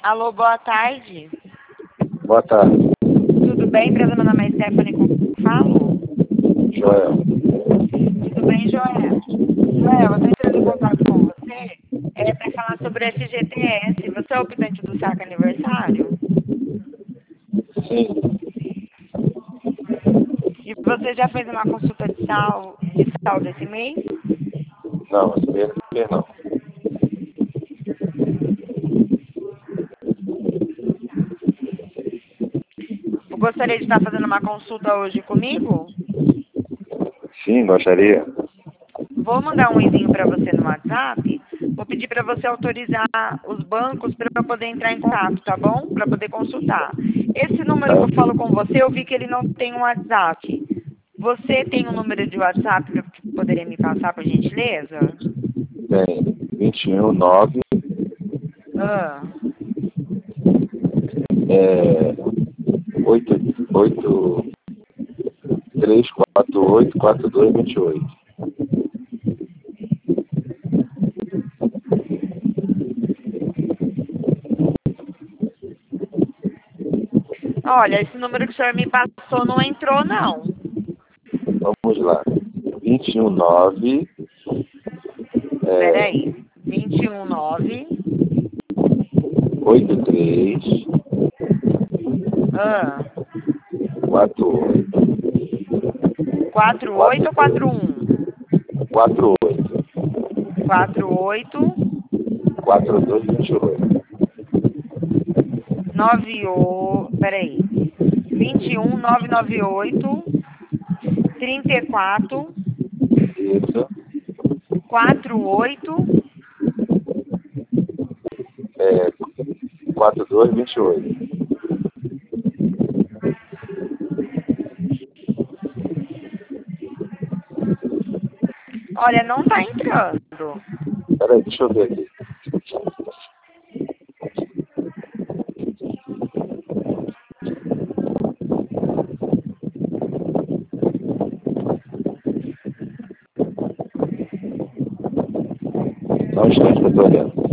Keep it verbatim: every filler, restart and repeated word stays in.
Alô, boa tarde. Boa tarde. Tudo bem? Meu nome é Stephanie, com quem falo? Joel. Tudo bem, Joel? Joel, eu estou entrando em contato com você é, para falar sobre o F G T S. Você é o optante do saco aniversário? Sim. E você já fez uma consulta de sal de saldo esse mês? Não, esse mês não. Eu gostaria de estar fazendo uma consulta hoje comigo? Sim, gostaria. Vou mandar um e-mail para você no WhatsApp. Vou pedir para você autorizar os bancos para eu poder entrar em contato, tá bom? Para poder consultar. Esse número que eu falo com você, eu vi que ele não tem um WhatsApp. Você tem um número de WhatsApp para poderia me passar, por gentileza? Tem vinte e um, nove, Ah, é, oito, oito, três, quatro, oito, quatro, dois, vinte e oito. olha, esse número que o senhor me passou não entrou, não. Vamos lá. vinte e um, nove, é, Peraí. vinte e um, nove. oito, três, Ah, quatro, oito, quatro oito quatro, ou quatro um? quatro, oito, quatro oito. quatro, dois, vinte e oito. nove oito, peraí, vinte e um, novecentos e noventa e oito, trinta e quatro, Isso. quarenta e oito. É, quatro, dois, vinte e oito. Olha, não tá entrando. Peraí, deixa eu ver aqui. Só um instante que eu tô olhando.